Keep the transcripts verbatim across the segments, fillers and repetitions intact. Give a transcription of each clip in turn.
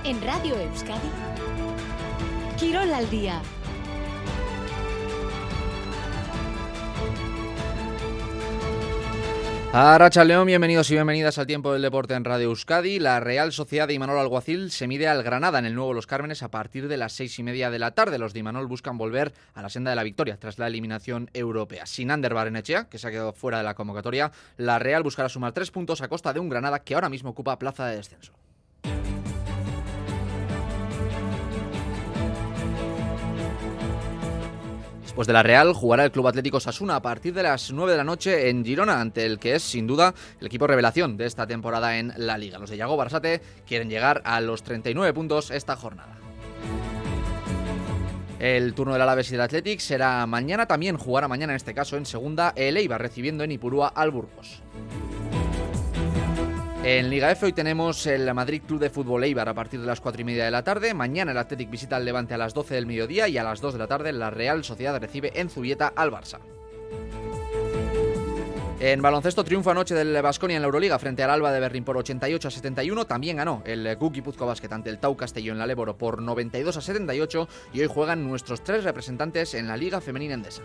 En Radio Euskadi, Quirol al día. Arratsaldeon, bienvenidos y bienvenidas al Tiempo del Deporte en Radio Euskadi. La Real Sociedad de Imanol Alguacil se mide al Granada en el nuevo Los Cármenes a partir de las seis y media de la tarde. Los de Imanol buscan volver a la senda de la victoria tras la eliminación europea. Sin Ander Barrenechea, que se ha quedado fuera de la convocatoria, la Real buscará sumar tres puntos a costa de un Granada que ahora mismo ocupa plaza de descenso. Después de la Real, jugará el Club Atlético Osasuna a partir de las nueve de la noche en Girona, ante el que es, sin duda, el equipo revelación de esta temporada en la Liga. Los de Yago Barasate quieren llegar a los treinta y nueve puntos esta jornada. El turno del Alavés y del Athletic será mañana, también jugará mañana en este caso en segunda el Eibar, recibiendo en Ipurúa al Burgos. En Liga F hoy tenemos el Madrid Club de Fútbol Eibar a partir de las cuatro y media de la tarde. Mañana el Athletic visita al Levante a las doce del mediodía y a las dos de la tarde la Real Sociedad recibe en Zubieta al Barça. En baloncesto, triunfo anoche del Baskonia en la Euroliga frente al Alba de Berlín por ochenta y ocho a setenta y uno. También ganó el G U Guipúzcoa Basket ante el Tau Castelló en la Leboro por noventa y dos a setenta y ocho. Y hoy juegan nuestros tres representantes en la Liga Femenina Endesa.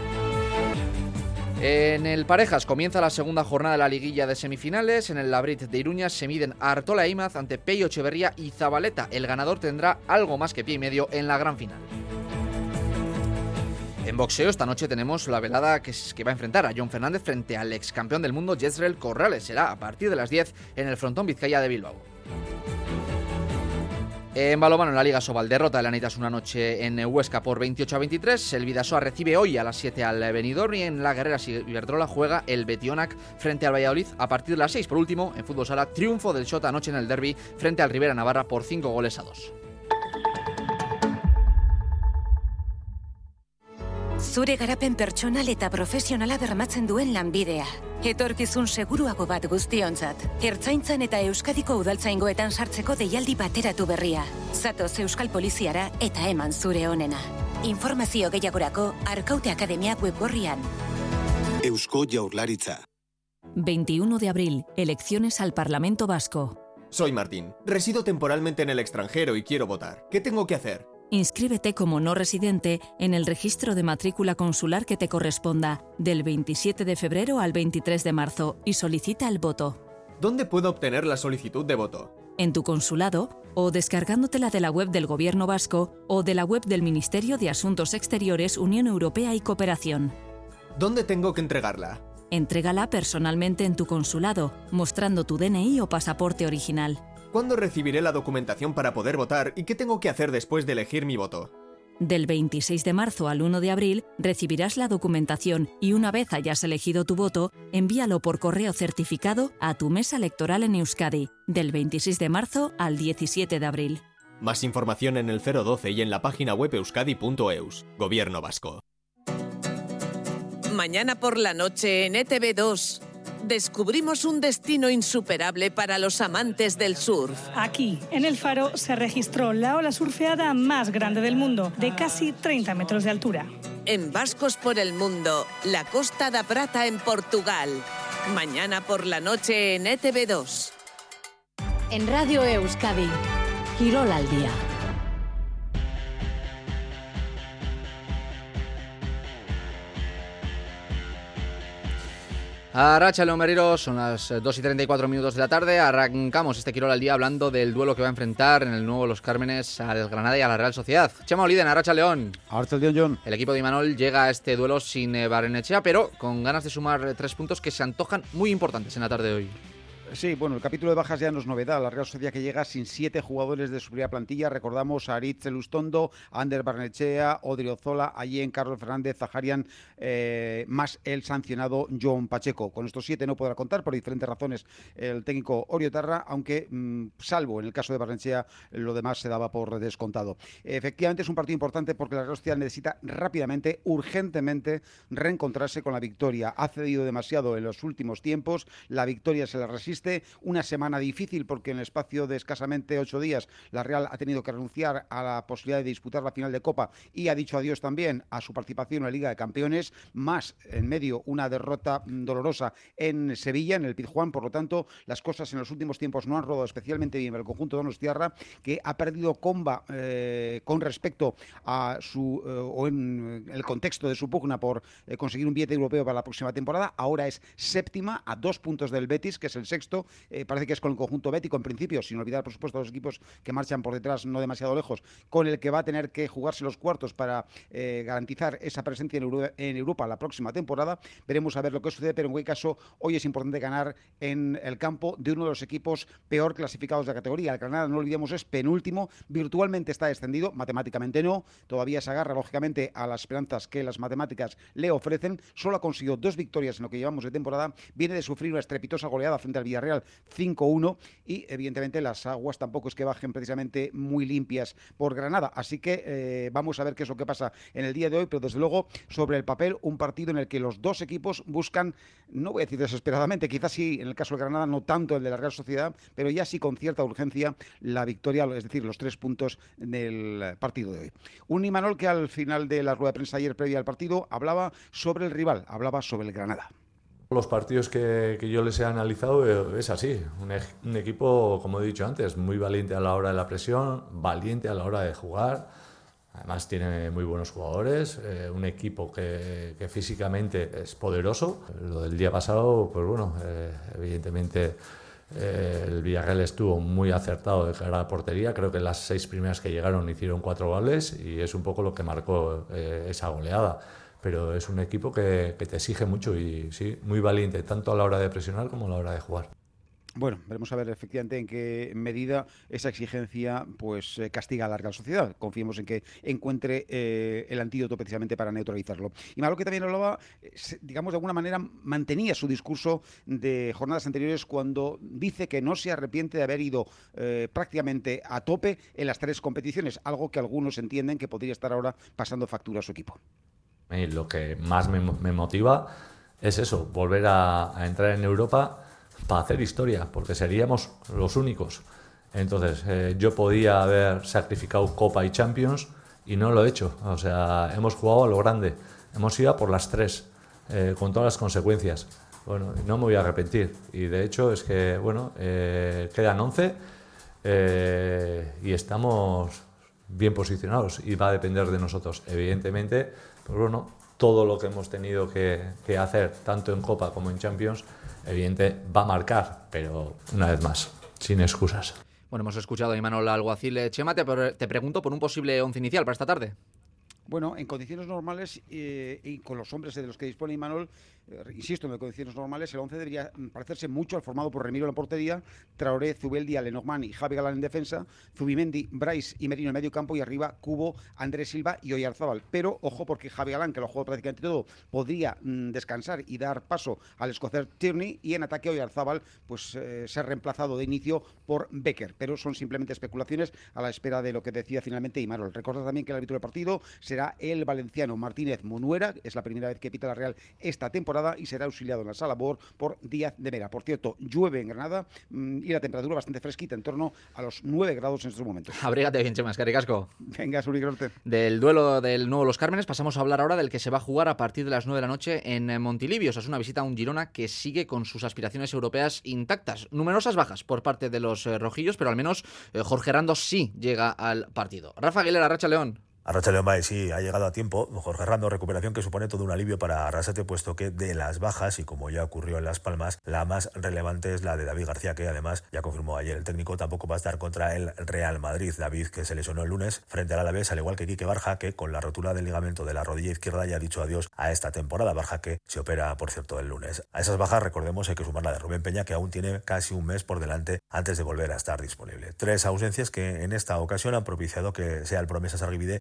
En el Parejas comienza la segunda jornada de la liguilla de semifinales. En el Labrit de Iruña se miden Artola e Imaz ante Peio Echeverría y Zabaleta. El ganador tendrá algo más que pie y medio en la gran final. En boxeo esta noche tenemos la velada que, es, que va a enfrentar a John Fernández frente al ex campeón del mundo Yesrel Corrales. Será a partir de las diez en el Frontón Vizcaya de Bilbao. En balonmano en la Liga Sobal, derrota de la Anitas una noche en Huesca por veintiocho a veintitrés. El Bidasoa recibe hoy a las siete al Benidorm y en la Guerrera Iberdrola juega el Betionac frente al Valladolid a partir de las seis. Por último, en fútbol sala, triunfo del Xota anoche en el derbi frente al Rivera Navarra por cinco goles a dos. Zure garapen pertsonal eta profesionala bermatzen duen lanbidea. Etorkizun seguruago bat guztiontzat. Ertzaintzan eta Euskadiko udaltzaingoetan sartzeko deialdi bateratu berria. Zatoz Euskal Poliziara eta eman zure onena. Informazio gehiagorako Arkaute Akademia webgorrian. Eusko Jaurlaritza. veintiuno de abril, elecciones al Parlamento Vasco. Soy Martín. Resido temporalmente en el extranjero y quiero votar. ¿Qué tengo que hacer? Inscríbete como no residente en el registro de matrícula consular que te corresponda del veintisiete de febrero al veintitrés de marzo y solicita el voto. ¿Dónde puedo obtener la solicitud de voto? En tu consulado o descargándotela de la web del Gobierno Vasco o de la web del Ministerio de Asuntos Exteriores, Unión Europea y Cooperación. ¿Dónde tengo que entregarla? Entrégala personalmente en tu consulado, mostrando tu D N I o pasaporte original. ¿Cuándo recibiré la documentación para poder votar y qué tengo que hacer después de elegir mi voto? Del veintiséis de marzo al uno de abril recibirás la documentación y una vez hayas elegido tu voto, envíalo por correo certificado a tu mesa electoral en Euskadi, del veintiséis de marzo al diecisiete de abril. Más información en el cero doce y en la página web euskadi punto eus. Gobierno Vasco. Mañana por la noche en E T V dos. Descubrimos un destino insuperable para los amantes del surf. Aquí, en el Faro, se registró la ola surfeada más grande del mundo, de casi treinta metros de altura. En Vascos por el Mundo, la Costa da Prata en Portugal. Mañana por la noche en E T V dos. En Radio Euskadi, Quirol al día. Arratsaldeon berriro, son las dos y treinta y cuatro minutos de la tarde. Arrancamos este Quirol al día hablando del duelo que va a enfrentar en el nuevo Los Cármenes al Granada y a la Real Sociedad. Chema Oliden, Arratsaldeon. Arratsaldeon, John. El equipo de Imanol llega a este duelo sin eh, Barrenechea, pero con ganas de sumar eh, tres puntos que se antojan muy importantes en la tarde de hoy. Sí, bueno, el capítulo de bajas ya no es novedad. La Real Sociedad que llega sin siete jugadores de su primera plantilla. Recordamos a Aritz Elustondo, Ander Barrenechea, Odriozola, Allen, Carlos Fernández, Zaharian, eh, más el sancionado John Pacheco. Con estos siete no podrá contar por diferentes razones el técnico Oriotarra, aunque mmm, salvo en el caso de Barrenechea, lo demás se daba por descontado. Efectivamente es un partido importante porque la Real Sociedad necesita rápidamente, urgentemente, reencontrarse con la victoria. Ha cedido demasiado en los últimos tiempos, la victoria se la resiste insiste, una semana difícil porque en el espacio de escasamente ocho días la Real ha tenido que renunciar a la posibilidad de disputar la final de Copa y ha dicho adiós también a su participación en la Liga de Campeones, más en medio una derrota dolorosa en Sevilla, en el Pizjuán. Por lo tanto, las cosas en los últimos tiempos no han rodado especialmente bien el conjunto donostiarra, que ha perdido comba eh, con respecto a su, eh, o en el contexto de su pugna por eh, conseguir un billete europeo para la próxima temporada. Ahora es séptima, a dos puntos del Betis, que es el sexto. Eh, parece que es con el conjunto bético, en principio, sin olvidar, por supuesto, los equipos que marchan por detrás no demasiado lejos, con el que va a tener que jugarse los cuartos para eh, garantizar esa presencia en, Euro en Europa la próxima temporada. Veremos a ver lo que sucede, pero en cualquier caso, hoy es importante ganar en el campo de uno de los equipos peor clasificados de la categoría. El Granada, no olvidemos, es penúltimo, virtualmente está descendido, matemáticamente no, todavía se agarra, lógicamente, a las esperanzas que las matemáticas le ofrecen. Solo ha conseguido dos victorias en lo que llevamos de temporada, viene de sufrir una estrepitosa goleada frente al Villarreal cinco uno y, evidentemente, las aguas tampoco es que bajen precisamente muy limpias por Granada. Así que eh, vamos a ver qué es lo que pasa en el día de hoy, pero desde luego, sobre el papel, un partido en el que los dos equipos buscan, no voy a decir desesperadamente, quizás sí, en el caso de Granada, no tanto el de la Real Sociedad, pero ya sí con cierta urgencia la victoria, es decir, los tres puntos del partido de hoy. Un Imanol que al final de la rueda de prensa ayer previa al partido hablaba sobre el rival, hablaba sobre el Granada. Los partidos que, que yo les he analizado es así, un, un equipo, como he dicho antes, muy valiente a la hora de la presión, valiente a la hora de jugar, además tiene muy buenos jugadores, eh, un equipo que, que físicamente es poderoso. Lo del día pasado, pues bueno, eh, evidentemente eh, el Villarreal estuvo muy acertado de cara a la portería, creo que las seis primeras que llegaron hicieron cuatro goles y es un poco lo que marcó eh, esa goleada. Pero es un equipo que, que te exige mucho y sí, muy valiente, tanto a la hora de presionar como a la hora de jugar. Bueno, veremos a ver efectivamente en qué medida esa exigencia pues eh, castiga a la Real Sociedad. Confiemos en que encuentre eh, el antídoto precisamente para neutralizarlo. Y Malo, que también hablaba, eh, digamos, de alguna manera mantenía su discurso de jornadas anteriores cuando dice que no se arrepiente de haber ido eh, prácticamente a tope en las tres competiciones, algo que algunos entienden que podría estar ahora pasando factura a su equipo. Y lo que más me, me motiva es eso, volver a, a entrar en Europa para hacer historia, porque seríamos los únicos. Entonces, eh, yo podía haber sacrificado Copa y Champions y no lo he hecho. O sea, hemos jugado a lo grande, hemos ido a por las tres, eh, con todas las consecuencias. Bueno, no me voy a arrepentir. Y de hecho es que, bueno, eh, quedan once eh, y estamos bien posicionados y va a depender de nosotros. Evidentemente, pues bueno, todo lo que hemos tenido que, que hacer, tanto en Copa como en Champions, evidente va a marcar, pero una vez más, sin excusas. Bueno, hemos escuchado a Imanol Alguacil. Chema, te, te pregunto por un posible once inicial para esta tarde. Bueno, en condiciones normales eh, y con los hombres de los que dispone Imanol, eh, insisto, en condiciones normales, el once debería parecerse mucho al formado por Remiro en la portería, Traoré, Zubeldia, Lenormand y Javi Galán en defensa, Zubimendi, Brais y Merino en medio campo y arriba Cubo, Andrés Silva y Oyarzábal. Pero ojo, porque Javi Galán, que lo ha jugado prácticamente todo, podría mm, descansar y dar paso al escocés Tierney, y en ataque Oyarzábal pues eh, ser reemplazado de inicio por Becker. Pero son simplemente especulaciones a la espera de lo que decía finalmente Imanol. Recordad también que el árbitro del partido será el valenciano Martínez Monuera, es la primera vez que pita la Real esta temporada y será auxiliado en la sala B O R por Díaz de Mera. Por cierto, llueve en Granada mmm, y la temperatura bastante fresquita, en torno a los nueve grados en estos momentos. Abrígate bien, Chema, escaricasco. Venga, Suri Grote. Del duelo del nuevo Los Cármenes pasamos a hablar ahora del que se va a jugar a partir de las nueve de la noche en Montilivi. Es una visita a un Girona que sigue con sus aspiraciones europeas intactas. Numerosas bajas por parte de los eh, rojillos, pero al menos eh, Jorge Rando sí llega al partido. Rafa Aguilera, Arracha León. Arracha León Baez sí ha llegado a tiempo. Jorge Rando, recuperación que supone todo un alivio para Arrasate, puesto que de las bajas, y como ya ocurrió en Las Palmas, la más relevante es la de David García, que además ya confirmó ayer el técnico, tampoco va a estar contra el Real Madrid. David, que se lesionó el lunes frente al Alavés, al igual que Quique Barja, que con la rotura del ligamento de la rodilla izquierda ya ha dicho adiós a esta temporada. Barja que se opera, por cierto, el lunes. A esas bajas, recordemos, hay que sumar la de Rubén Peña, que aún tiene casi un mes por delante antes de volver a estar disponible. Tres ausencias que en esta ocasión han propiciado que sea el promesa Sarribide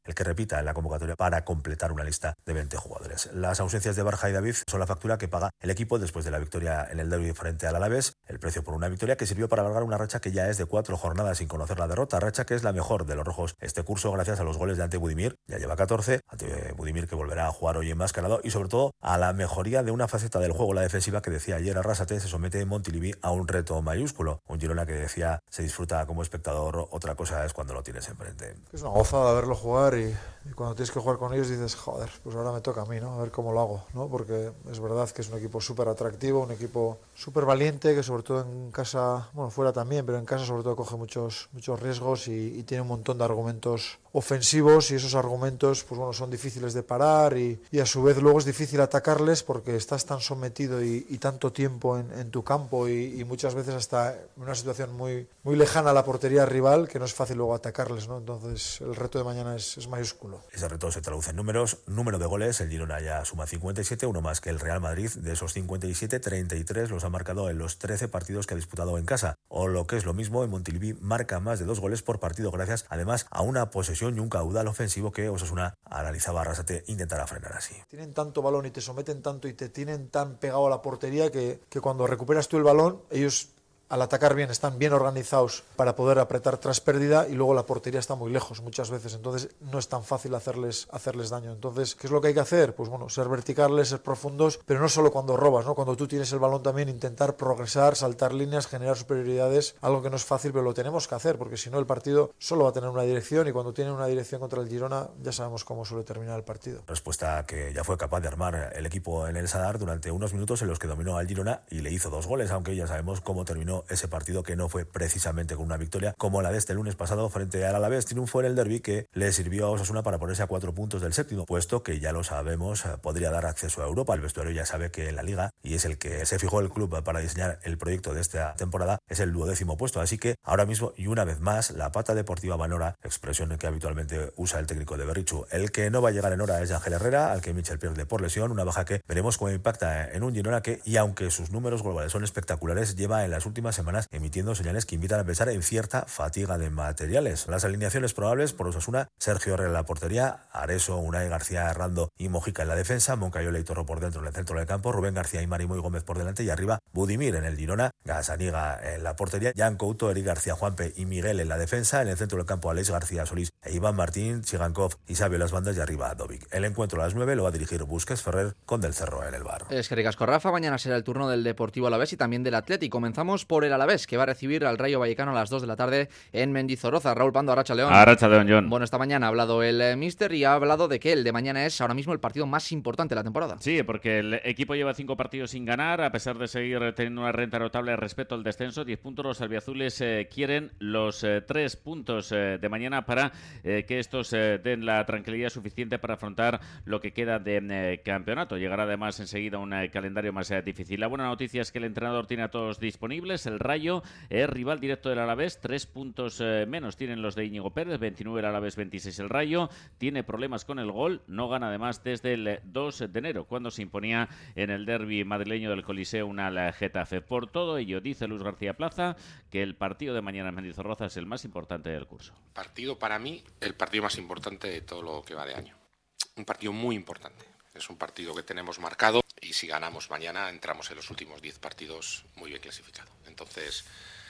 el que repita en la convocatoria para completar una lista de veinte jugadores. Las ausencias de Borja y David son la factura que paga el equipo después de la victoria en el derbi frente al Alavés, el precio por una victoria que sirvió para alargar una racha que ya es de cuatro jornadas sin conocer la derrota, racha que es la mejor de los rojos este curso gracias a los goles de Ante Budimir, ya lleva catorce, Ante Budimir que volverá a jugar hoy enmascarado y sobre todo a la mejoría de una faceta del juego, la defensiva, que decía ayer Arrasate se somete en Montilivi a un reto mayúsculo, un Girona que decía se disfruta como espectador, otra cosa es cuando lo tienes enfrente. Es una gozada verlo jugar y, y cuando tienes que jugar con ellos dices, joder, pues ahora me toca a mí, ¿no? A ver cómo lo hago, ¿no? Porque es verdad que es un equipo súper atractivo, un equipo súper valiente, que sobre todo en casa, bueno, fuera también, pero en casa sobre todo coge muchos, muchos riesgos y, y tiene un montón de argumentos ofensivos y esos argumentos, pues bueno, son difíciles de parar y, y a su vez luego es difícil atacarles porque estás tan sometido y, y tanto tiempo en, en tu campo y, y muchas veces hasta en una situación muy, muy lejana a la portería rival que no es fácil luego atacarles, ¿no? Entonces el reto de mañana es, es mayúsculo. Ese reto se traduce en números, número de goles, el Girona ya suma cincuenta y siete, uno más que el Real Madrid, de esos cincuenta y siete, treinta y tres los ha marcado en los trece partidos que ha disputado en casa, o lo que es lo mismo, en Montilivi marca más de dos goles por partido gracias además a una posesión y un caudal ofensivo que Osasuna, analizaba Arrasate, intentará frenar así. Tienen tanto balón y te someten tanto y te tienen tan pegado a la portería que, que cuando recuperas tú el balón, ellos al atacar bien están bien organizados para poder apretar tras pérdida y luego la portería está muy lejos muchas veces, entonces no es tan fácil hacerles, hacerles daño. Entonces, ¿qué es lo que hay que hacer? Pues bueno, ser verticales, ser profundos, pero no solo cuando robas, ¿no? Cuando tú tienes el balón también intentar progresar, saltar líneas, generar superioridades, algo que no es fácil, pero lo tenemos que hacer, porque si no el partido solo va a tener una dirección y cuando tiene una dirección contra el Girona ya sabemos cómo suele terminar el partido. Respuesta que ya fue capaz de armar el equipo en el Sadar durante unos minutos en los que dominó al Girona y le hizo dos goles, aunque ya sabemos cómo terminó ese partido, que no fue precisamente con una victoria como la de este lunes pasado frente al Alavés, triunfo en el derbi que le sirvió a Osasuna para ponerse a cuatro puntos del séptimo puesto, que ya lo sabemos podría dar acceso a Europa. El vestuario ya sabe que en la Liga, y es el que se fijó el club para diseñar el proyecto de esta temporada, es el duodécimo puesto, así que ahora mismo y una vez más la pata deportiva va en hora, expresión que habitualmente usa el técnico de Berrichu. El que no va a llegar en hora es Ángel Herrera, al que Michel pierde por lesión, una baja que veremos cómo impacta en un Girona que, y aunque sus números globales son espectaculares, lleva en las últimas semanas emitiendo señales que invitan a pensar en cierta fatiga de materiales. Las alineaciones probables por Osasuna: Sergio Herrera en la portería, Areso, Unai García, Hernando y Mojica en la defensa, Moncayola y Torro por dentro en el centro del campo, Rubén García y Marimo y Gómez por delante y arriba Budimir en el Girona, Gasaniga en la portería, Jan Couto, Eric García, Juanpe y Miguel en la defensa, en el centro del campo Aleix García Solís e Iván Martín, Chigankov y Sabio en las bandas y arriba Dovic. El encuentro a las nueve lo va a dirigir Busquets Ferrer con Del Cerro en el bar. Es que ricasco, Rafa. Mañana será el turno del Deportivo Alavés y también del Atleti. Comenzamos por el Alavés, que va a recibir al Rayo Vallecano a las dos de la tarde en Mendizorroza. Raúl Pando, Arracha León. Arracha León, John. Bueno, esta mañana ha hablado el eh, míster y ha hablado de que el de mañana es ahora mismo el partido más importante de la temporada. Sí, porque el equipo lleva cinco partidos sin ganar, a pesar de seguir teniendo una renta notable respecto al descenso. diez puntos, los albiazules eh, quieren los eh, tres puntos eh, de mañana para eh, que estos eh, den la tranquilidad suficiente para afrontar lo que queda de eh, campeonato. Llegará además enseguida un eh, calendario más eh, difícil. La buena noticia es que el entrenador tiene a todos disponibles. El Rayo es rival directo del Alavés, tres puntos eh, menos tienen los de Íñigo Pérez, veintinueve el Alavés, veintiséis el Rayo. Tiene problemas con el gol, no gana además desde el dos de enero, cuando se imponía en el derbi madrileño del Coliseo al Getafe. Por todo ello, dice Luis García Plaza que el partido de mañana en Mendizorroza es el más importante del curso. Partido para mí, el partido más importante de todo lo que va de año. Un partido muy importante. Es un partido que tenemos marcado y si ganamos mañana entramos en los últimos diez partidos muy bien clasificados. Entonces,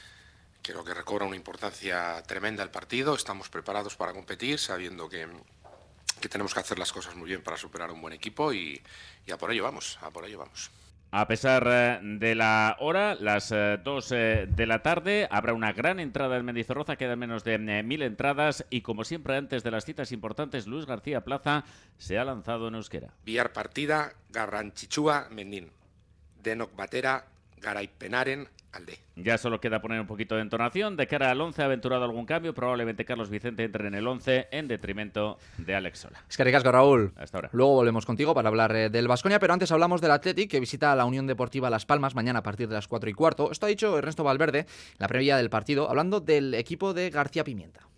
creo que recobra una importancia tremenda el partido. Estamos preparados para competir, sabiendo que, que tenemos que hacer las cosas muy bien para superar un buen equipo y, y a por ello vamos, a por ello vamos. A pesar de la hora, las dos de la tarde, habrá una gran entrada en Mendizorroza, quedan menos de mil entradas y como siempre antes de las citas importantes, Luis García Plaza se ha lanzado en euskera. Bihar partida, garrantzitsua mendin, denok batera, garaipenaren alde. Ya solo queda poner un poquito de entonación. De cara al once ha aventurado algún cambio. Probablemente Carlos Vicente entre en el once en detrimento de Alex Sola. Es que ricasco, Raúl. Hasta ahora. Luego volvemos contigo para hablar eh, del Baskonia, pero antes hablamos del Athletic, que visita a la Unión Deportiva Las Palmas mañana a partir de las cuatro y cuarto. Esto ha dicho Ernesto Valverde en la previa del partido, hablando del equipo de García Pimienta.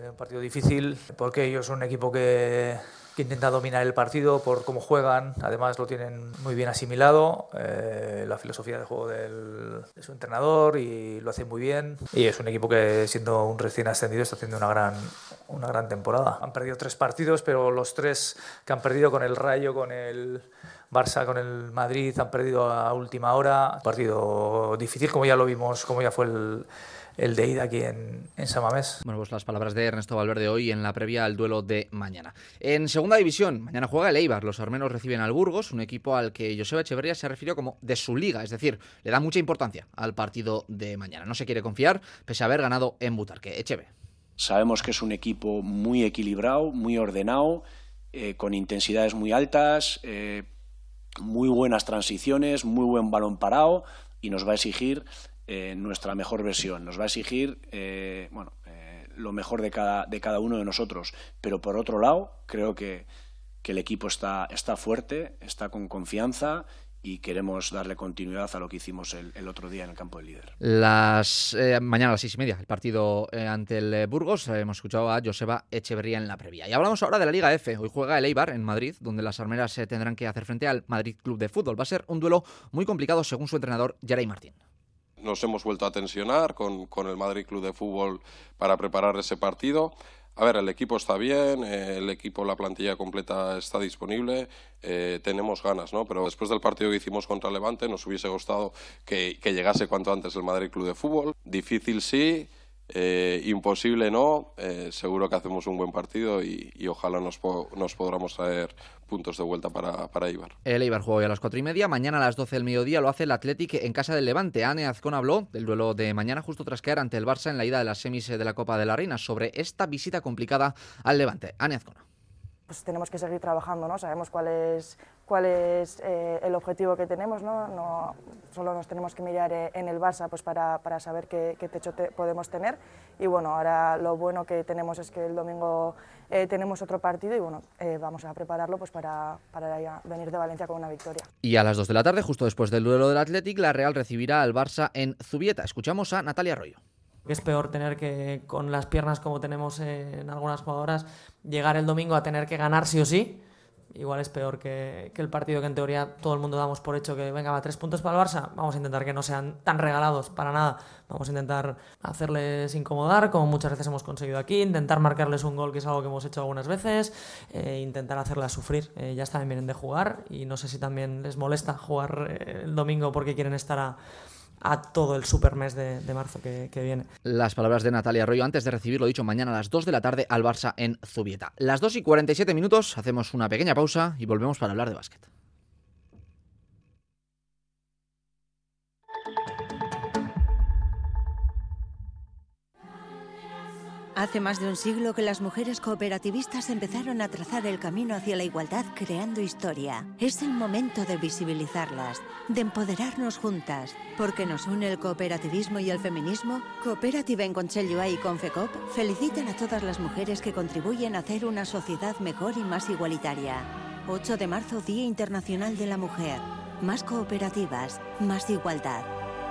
Un partido difícil porque ellos son un equipo que, que intenta dominar el partido por cómo juegan, además lo tienen muy bien asimilado, eh, la filosofía de juego del, de su entrenador y lo hacen muy bien. Y es un equipo que, siendo un recién ascendido, está haciendo una gran, una gran temporada. Han perdido tres partidos, pero los tres que han perdido, con el Rayo, con el Barça, con el Madrid, han perdido a última hora. Un partido difícil, como ya lo vimos, como ya fue el el de ida aquí en, en San Mamés. Bueno, pues las palabras de Ernesto Valverde hoy en la previa al duelo de mañana. En segunda división, mañana juega el Eibar. Los armenos reciben al Burgos, un equipo al que Joseba Echeverría se refirió como de su liga, es decir, le da mucha importancia al partido de mañana. No se quiere confiar, pese a haber ganado en Butarque. Echeve. Sabemos que es un equipo muy equilibrado, muy ordenado, eh, con intensidades muy altas, eh, muy buenas transiciones, muy buen balón parado, y nos va a exigir Eh, nuestra mejor versión, nos va a exigir eh, bueno, eh, lo mejor de cada, de cada uno de nosotros, pero por otro lado creo que, que el equipo está, está fuerte, está con confianza y queremos darle continuidad a lo que hicimos el, el otro día en el campo del líder. Las, eh, mañana a las seis y media, el partido eh, ante el eh, Burgos. Eh, hemos escuchado a Joseba Echeverría en la previa. Y hablamos ahora de la Liga F. Hoy juega el Eibar en Madrid, donde las armeras eh, tendrán que hacer frente al Madrid Club de Fútbol. Va a ser un duelo muy complicado, según su entrenador, Geray Martín. Nos hemos vuelto a tensionar con, con el Madrid Club de Fútbol para preparar ese partido. A ver, el equipo está bien, eh, el equipo, la plantilla completa está disponible, eh, tenemos ganas, ¿no? Pero después del partido que hicimos contra Levante nos hubiese gustado que, que llegase cuanto antes el Madrid Club de Fútbol. Difícil sí, eh, imposible no, eh, seguro que hacemos un buen partido y, y ojalá nos, po nos podamos traer puntos de vuelta para, para Eibar. El Eibar juega hoy a las cuatro y media, mañana a las doce del mediodía lo hace el Athletic en casa del Levante. Ane Azcón habló del duelo de mañana justo tras caer ante el Barça en la ida de las semis de la Copa de la Reina, sobre esta visita complicada al Levante. Ane Azcón. Pues tenemos que seguir trabajando, ¿no? Sabemos cuál es, cuál es eh, el objetivo que tenemos, ¿no? No solo nos tenemos que mirar eh, en el Barça pues para, para saber qué, qué techo te podemos tener, y bueno, ahora lo bueno que tenemos es que el domingo eh, tenemos otro partido y bueno, eh, vamos a prepararlo pues para, para venir de Valencia con una victoria. Y a las dos de la tarde, justo después del duelo del Athletic, la Real recibirá al Barça en Zubieta. Escuchamos a Natalia Arroyo. Es peor tener que, con las piernas como tenemos en algunas jugadoras, llegar el domingo a tener que ganar sí o sí. Igual es peor que, que el partido que en teoría todo el mundo damos por hecho que venga, va, tres puntos para el Barça. Vamos a intentar que no sean tan regalados para nada. Vamos a intentar hacerles incomodar, como muchas veces hemos conseguido aquí, intentar marcarles un gol, que es algo que hemos hecho algunas veces, e intentar hacerlas sufrir. Eh, ya también vienen de jugar y no sé si también les molesta jugar eh, el domingo porque quieren estar a... a todo el supermes de, de marzo que, que viene. Las palabras de Natalia Arroyo antes de recibir lo dicho mañana a las dos de la tarde al Barça en Zubieta. Las dos y cuarenta y siete minutos, hacemos una pequeña pausa y volvemos para hablar de básquet. Hace más de un siglo que las mujeres cooperativistas empezaron a trazar el camino hacia la igualdad creando historia. Es el momento de visibilizarlas, de empoderarnos juntas, porque nos une el cooperativismo y el feminismo. Cooperative en Consello y Confecop felicitan a todas las mujeres que contribuyen a hacer una sociedad mejor y más igualitaria. ocho de marzo, Día Internacional de la Mujer. Más cooperativas, más igualdad.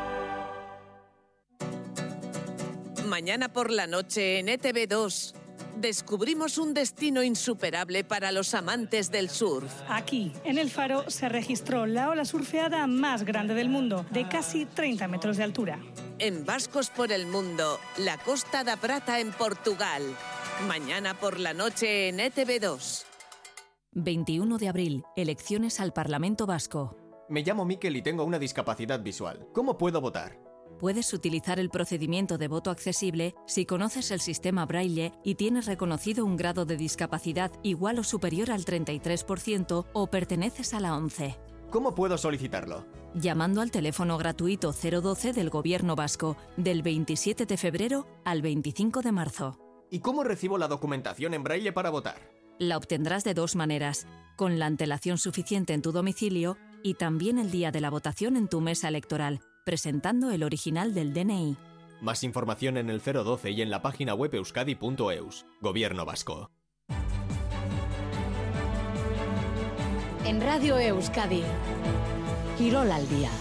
Mañana por la noche en E T V dos descubrimos un destino insuperable para los amantes del surf. Aquí, en el Faro, se registró la ola surfeada más grande del mundo, de casi treinta metros de altura. En Vascos por el Mundo, la Costa da Prata en Portugal. Mañana por la noche en E T V dos. veintiuno de abril, elecciones al Parlamento Vasco. Me llamo Miquel y tengo una discapacidad visual. ¿Cómo puedo votar? Puedes utilizar el procedimiento de voto accesible si conoces el sistema Braille y tienes reconocido un grado de discapacidad igual o superior al treinta y tres por ciento o perteneces a la ONCE. ¿Cómo puedo solicitarlo? Llamando al teléfono gratuito cero doce del Gobierno Vasco del veintisiete de febrero al veinticinco de marzo. ¿Y cómo recibo la documentación en Braille para votar? La obtendrás de dos maneras, con la antelación suficiente en tu domicilio y también el día de la votación en tu mesa electoral, presentando el original del D N I. Más información en el cero doce y en la página web euskadi punto eus. Gobierno Vasco. En Radio Euskadi, Quirol al día.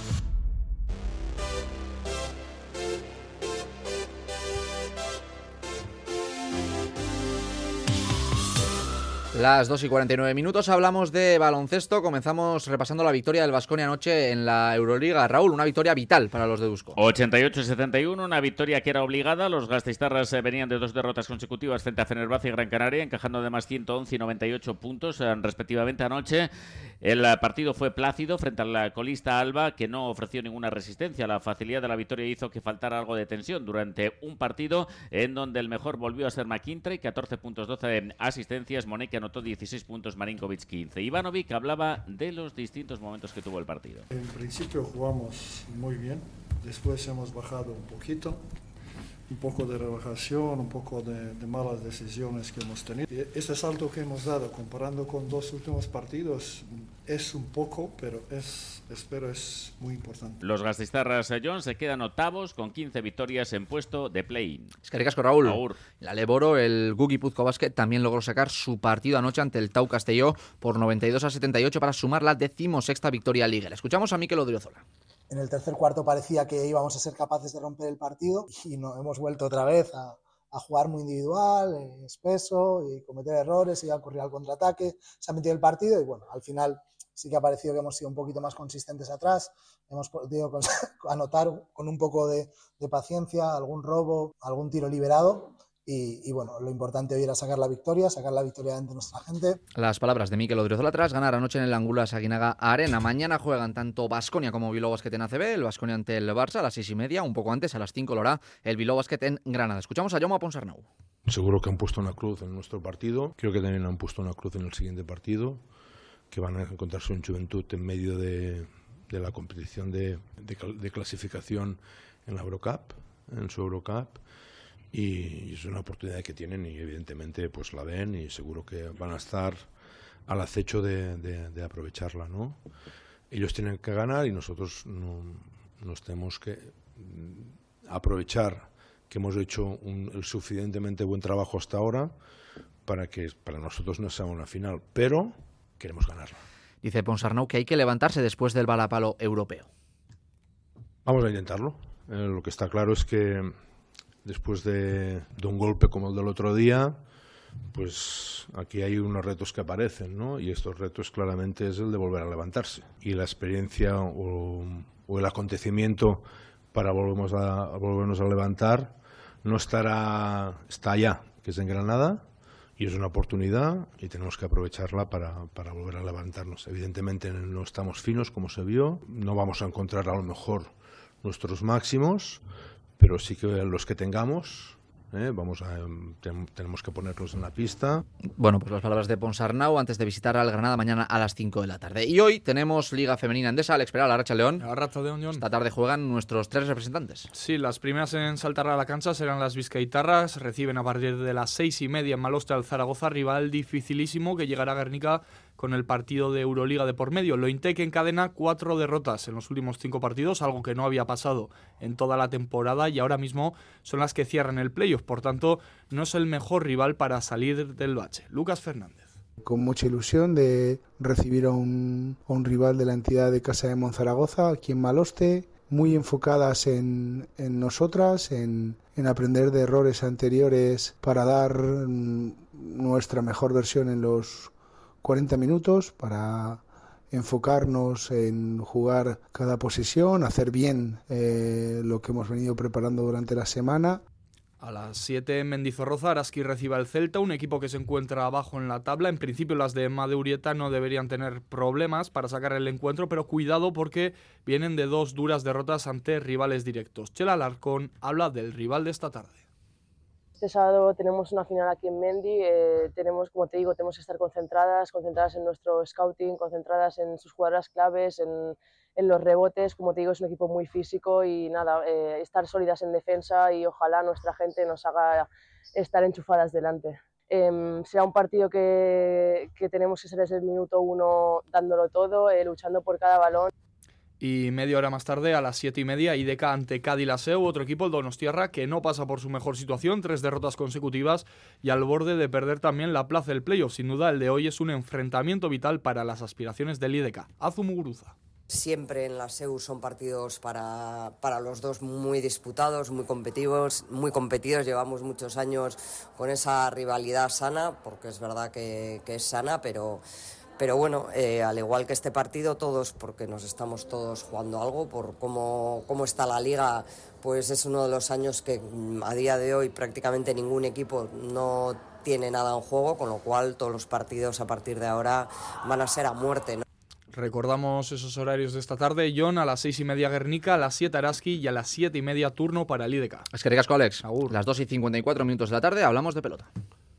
Las dos y cuarenta y nueve minutos, hablamos de baloncesto. Comenzamos repasando la victoria del Baskonia anoche en la Euroliga. Raúl, una victoria vital para los de Deusto. ochenta y ocho a setenta y uno, una victoria que era obligada. Los gasteiztarras eh, venían de dos derrotas consecutivas frente a Fenerbahce y Gran Canaria, encajando además ciento once y noventa y ocho puntos eh, respectivamente anoche. El partido fue plácido frente al colista Alba, que no ofreció ninguna resistencia. La facilidad de la victoria hizo que faltara algo de tensión durante un partido en donde el mejor volvió a ser McIntyre, catorce puntos, doce asistencias. Monek anotó dieciséis puntos, Marinkovic quince. Ivanovic hablaba de los distintos momentos que tuvo el partido. En principio jugamos muy bien, después hemos bajado un poquito. Un poco de relajación, un poco de, de malas decisiones que hemos tenido. Este salto que hemos dado comparando con dos últimos partidos es un poco, pero es, espero es muy importante. Los gasteiztarras Jones se quedan octavos con quince victorias en puesto de play-in. Es que ricasco, Raúl. Aur. La Leboro, el Gugi Puzco Basket, también logró sacar su partido anoche ante el Tau Castelló por noventa y dos a setenta y ocho para sumar la decimosexta victoria en Liga. Escuchamos a Mikel Odriozola. En el tercer cuarto parecía que íbamos a ser capaces de romper el partido y no, hemos vuelto otra vez a, a jugar muy individual, eh, espeso, y cometer errores y a correr al contraataque. Se ha metido el partido y bueno, al final sí que ha parecido que hemos sido un poquito más consistentes atrás. Hemos podido anotar con un poco de, de paciencia, algún robo, algún tiro liberado. Y, y bueno, lo importante hoy era sacar la victoria, sacar la victoria ante nuestra gente. Las palabras de Mikel Odriozola tras ganar anoche en el Angulas Aguinaga Arena. Mañana juegan tanto Baskonia como Bilbao Basket en A C B, el Baskonia ante el Barça a las seis y media, un poco antes, a las cinco lo hará el Bilbao Basket en Granada. Escuchamos a Jaume Ponsarnau. Seguro que han puesto una cruz en nuestro partido, creo que también han puesto una cruz en el siguiente partido, que van a encontrarse en Juventud en medio de, de la competición de, de, de clasificación en la Eurocup, en su Eurocup. Y es una oportunidad que tienen y evidentemente pues la ven y seguro que van a estar al acecho de, de, de aprovecharla, ¿no? Ellos tienen que ganar y nosotros no, nos tenemos que aprovechar que hemos hecho un, el suficientemente buen trabajo hasta ahora para que para nosotros no sea una final, pero queremos ganarla. Dice Ponsarnau que hay que levantarse después del balapalo europeo. Vamos a intentarlo. Eh, lo que está claro es que después de, de un golpe como el del otro día, pues aquí hay unos retos que aparecen, ¿no? Y estos retos claramente es el de volver a levantarse. Y la experiencia o, o el acontecimiento para volvernos a, a volvernos a levantar no estará, está allá, que es en Granada, y es una oportunidad y tenemos que aprovecharla para, para volver a levantarnos. Evidentemente no estamos finos, como se vio, no vamos a encontrar a lo mejor nuestros máximos, pero sí que los que tengamos, eh, vamos a, ten, tenemos que ponerlos en la pista. Bueno, pues las palabras de Ponsarnau antes de visitar al Granada mañana a las cinco de la tarde. Y hoy tenemos Liga Femenina Endesa, Alex Peral, Arratsaldeon. Arratsaldeon, Jon. Esta tarde juegan nuestros tres representantes. Sí, las primeras en saltar a la cancha serán las bizcaitarras. Reciben a partir de las seis y media en Maloste al Zaragoza, rival dificilísimo que llegará a Guernica con el partido de Euroliga de por medio. Lointec encadena cuatro derrotas en los últimos cinco partidos, algo que no había pasado en toda la temporada y ahora mismo son las que cierran el playoff. Por tanto, no es el mejor rival para salir del bache. Lucas Fernández. Con mucha ilusión de recibir a un, a un rival de la entidad de Casa de Monzaragoza, aquí en Maloste, muy enfocadas en, en nosotras, en, en aprender de errores anteriores para dar nuestra mejor versión en los cuarenta minutos, para enfocarnos en jugar cada posesión, hacer bien eh, lo que hemos venido preparando durante la semana. A las siete en Mendizorroza, Araski recibe al Celta, un equipo que se encuentra abajo en la tabla. En principio las de Madeurieta no deberían tener problemas para sacar el encuentro, pero cuidado porque vienen de dos duras derrotas ante rivales directos. Chela Alarcón habla del rival de esta tarde. Este sábado tenemos una final aquí en Mendi, eh, tenemos, como te digo, tenemos que estar concentradas, concentradas en nuestro scouting, concentradas en sus jugadoras claves, en, en los rebotes. Como te digo, es un equipo muy físico y nada, eh, estar sólidas en defensa y ojalá nuestra gente nos haga estar enchufadas delante. Eh, será un partido que, que tenemos que ser desde el minuto uno dándolo todo, eh, luchando por cada balón. Y media hora más tarde, a las siete y media, I D K ante Cádiz Laseu, otro equipo, el Donostiarra, que no pasa por su mejor situación, tres derrotas consecutivas y al borde de perder también la plaza del playoff. Sin duda, el de hoy es un enfrentamiento vital para las aspiraciones del I D K. Azu Muguruza. Siempre en la S E U son partidos para, para los dos muy disputados, muy competitivos, muy competidos. Llevamos muchos años con esa rivalidad sana, porque es verdad que, que es sana, pero, pero bueno, eh, al igual que este partido, todos, porque nos estamos todos jugando algo, por cómo, cómo está la liga, pues es uno de los años que a día de hoy prácticamente ningún equipo no tiene nada en juego, con lo cual todos los partidos a partir de ahora van a ser a muerte, ¿no? Recordamos esos horarios de esta tarde, Jon, a las seis y media Guernica, a las siete Araski y a las siete y media turno para el I D K. Es que ricasco, Alex. Agur. Las dos y cincuenta y cuatro minutos de la tarde, hablamos de pelota.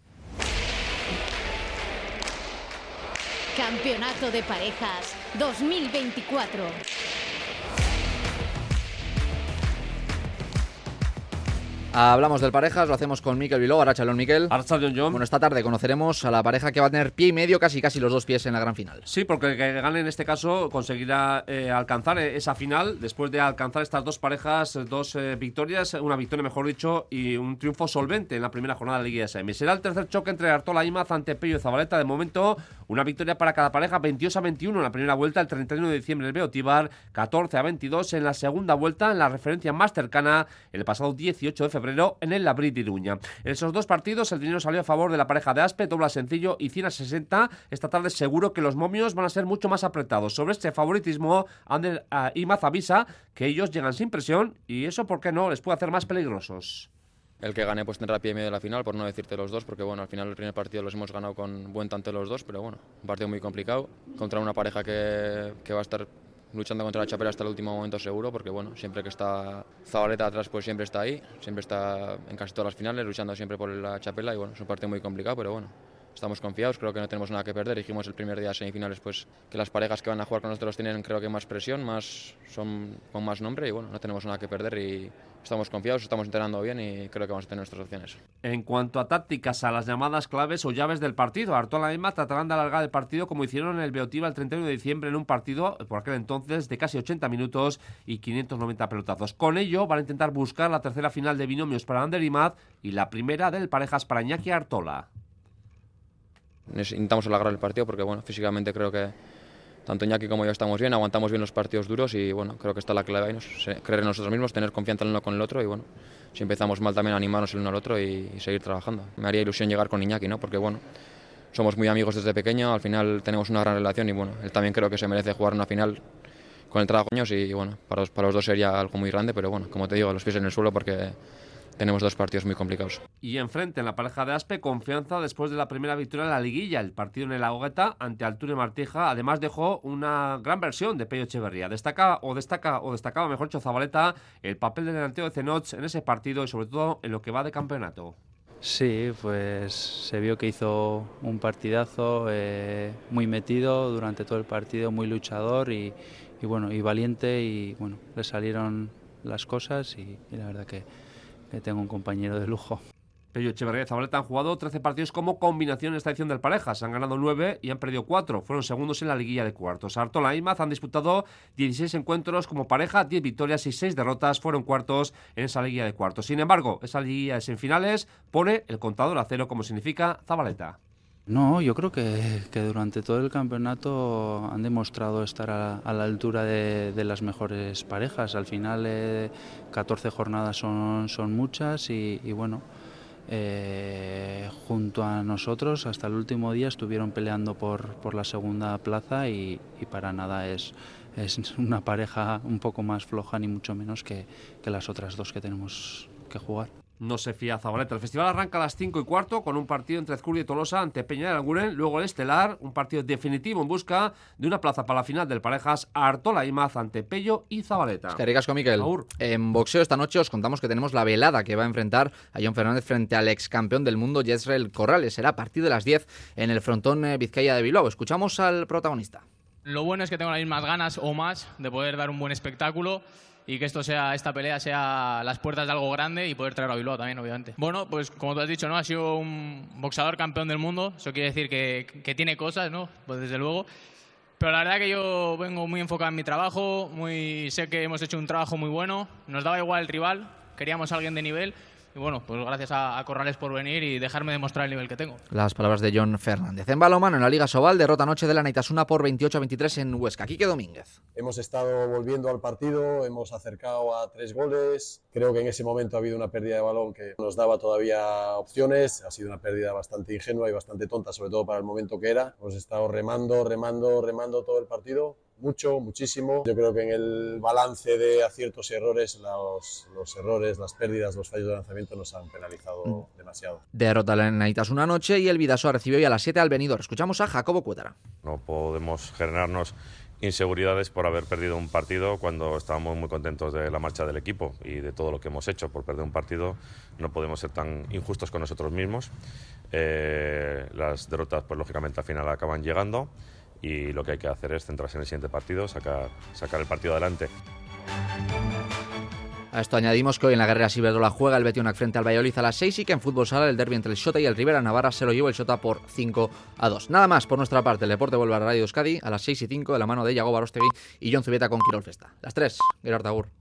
Campeonato de Parejas dos mil veinticuatro. Hablamos del parejas, lo hacemos con Mikel Bilbao. Arratsaldeon, Mikel. Arratsaldeon, Jon. Bueno, esta tarde conoceremos a la pareja que va a tener pie y medio, casi casi los dos pies en la gran final. Sí, porque el que gane en este caso conseguirá eh, alcanzar esa final, después de alcanzar estas dos parejas, dos eh, victorias, una victoria mejor dicho, y un triunfo solvente en la primera jornada de la Liga S M. Será el tercer choque entre Artola Imaz ante Pello y Zabaleta. De momento, una victoria para cada pareja, veintidós a veintiuno en la primera vuelta, el treinta y uno de diciembre el Beotíbar, catorce a veintidós en la segunda vuelta, en la referencia más cercana, el pasado dieciocho de febrero en el Labrit de Iruña. En esos dos partidos el dinero salió a favor de la pareja de Aspe, doble a sencillo y cien a sesenta. Esta tarde seguro que los momios van a ser mucho más apretados. Sobre este favoritismo, Ander uh, Imaz avisa que ellos llegan sin presión y eso, ¿por qué no?, les puede hacer más peligrosos. El que gane pues tendrá pie y medio de la final, por no decirte los dos, porque bueno, al final el primer partido los hemos ganado con buen tanto los dos, pero bueno, un partido muy complicado contra una pareja que, que va a estar luchando contra la chapela hasta el último momento seguro, porque bueno, siempre que está Zabaleta atrás pues siempre está ahí, siempre está en casi todas las finales luchando siempre por la chapela y bueno, es un partido muy complicado, pero bueno, estamos confiados, creo que no tenemos nada que perder. Dijimos el primer día de semifinales pues que las parejas que van a jugar con nosotros tienen creo que más presión, más son con más nombre y bueno, no tenemos nada que perder y estamos confiados, estamos entrenando bien y creo que vamos a tener nuestras opciones. En cuanto a tácticas, a las llamadas claves o llaves del partido, Artola y Imaz tratarán de alargar el partido como hicieron en el Beotíbar el treinta y uno de diciembre en un partido por aquel entonces de casi ochenta minutos y quinientos noventa pelotazos. Con ello van a intentar buscar la tercera final de binomios para Ander Imaz y la primera del parejas para Iñaki Artola. Intentamos alargar el partido porque bueno, físicamente creo que tanto Iñaki como yo estamos bien, aguantamos bien los partidos duros y bueno, creo que está la clave ahí, nos, creer en nosotros mismos, tener confianza el uno con el otro y bueno, si empezamos mal también animarnos el uno al otro y, y seguir trabajando. Me haría ilusión llegar con Iñaki, ¿no? Porque bueno, somos muy amigos desde pequeño, al final tenemos una gran relación y bueno, él también creo que se merece jugar una final con el trabajo y bueno, para los, para los dos sería algo muy grande, pero bueno, como te digo, los pies en el suelo porque tenemos dos partidos muy complicados. Y enfrente en la pareja de Aspe, confianza después de la primera victoria en la liguilla. El partido en el Agueta ante Alture Martija además dejó una gran versión de Pello Echeverría. Destaca o destaca o destacaba mejor dicho Zabaleta el papel del delantero de Zenoch en ese partido y sobre todo en lo que va de campeonato. Sí, pues se vio que hizo un partidazo eh, muy metido durante todo el partido, muy luchador y, y bueno y valiente y bueno le salieron las cosas y, y la verdad que que tengo un compañero de lujo. Pello Echeverría y Zabaleta han jugado trece partidos como combinación en esta edición del Parejas. Han ganado nueve y han perdido cuatro. Fueron segundos en la liguilla de cuartos. Artola e Imaz han disputado dieciséis encuentros como pareja, diez victorias y seis derrotas. Fueron cuartos en esa liguilla de cuartos. Sin embargo, esa liguilla de semifinales pone el contador a cero, como significa Zabaleta. No, yo creo que, que durante todo el campeonato han demostrado estar a, a la altura de, de las mejores parejas. Al final eh, catorce jornadas son, son muchas y, y bueno, eh, junto a nosotros hasta el último día estuvieron peleando por, por la segunda plaza y, y para nada es, es una pareja un poco más floja ni mucho menos que, que las otras dos que tenemos que jugar. No se fía Zabaleta. El festival arranca a las cinco y cuarto con un partido entre Ezcurdia y Tolosa ante Peña de Aranguren. Luego el estelar, un partido definitivo en busca de una plaza para la final del Parejas, Artola Imaz ante Pello y Zabaleta. Es que ricasco, Mikel. En boxeo esta noche os contamos que tenemos la velada que va a enfrentar a Jon Fernández frente al ex campeón del mundo Yesrel Corrales. Será a partir de las diez en el frontón Vizcaya de Bilbao. Escuchamos al protagonista. Lo bueno es que tengo las mismas ganas o más de poder dar un buen espectáculo y que esto sea, esta pelea sea las puertas de algo grande y poder traerlo a Bilbao también, obviamente. Bueno, pues como tú has dicho, ¿no? Ha sido un boxeador campeón del mundo, eso quiere decir que, que tiene cosas, ¿no? Pues desde luego. Pero la verdad que yo vengo muy enfocado en mi trabajo, muy sé que hemos hecho un trabajo muy bueno, nos daba igual el rival, queríamos a alguien de nivel, y bueno, pues gracias a, a Corrales por venir y dejarme demostrar el nivel que tengo. Las palabras de John Fernández. En balonmano, en la Liga Sobal, derrota anoche de la Naitasuna por veintiocho a veintitrés en Huesca. Quique Domínguez. Hemos estado volviendo al partido, hemos acercado a tres goles. Creo que en ese momento ha habido una pérdida de balón que nos daba todavía opciones. Ha sido una pérdida bastante ingenua y bastante tonta, sobre todo para el momento que era. Hemos estado remando, remando, remando todo el partido. Mucho, muchísimo. Yo creo que en el balance de aciertos y errores, los, los errores, las pérdidas, los fallos de lanzamiento nos han penalizado mm. demasiado. Derrota la Naitasuna anoche y el Bidasoa recibió hoy a las siete al Benidorm. Escuchamos a Jacobo Cuétara. No podemos generarnos inseguridades por haber perdido un partido cuando estábamos muy contentos de la marcha del equipo y de todo lo que hemos hecho. Por perder un partido no podemos ser tan injustos con nosotros mismos. Eh, las derrotas, pues lógicamente al final acaban llegando. Y lo que hay que hacer es centrarse en el siguiente partido, sacar, sacar el partido adelante. A esto añadimos que hoy en la Guerrera Ciberdrola juega el Betionac frente al Valladolid a las seis y que en fútbol sala el derbi entre el Xota y el Rivera Navarra se lo llevó el Xota por cinco a dos. Nada más por nuestra parte, el deporte vuelve a Radio Euskadi a las seis y cinco de la mano de Iago Barostegui y Jon Zubieta con Quirol Festa. Las tres, Gerard Agur.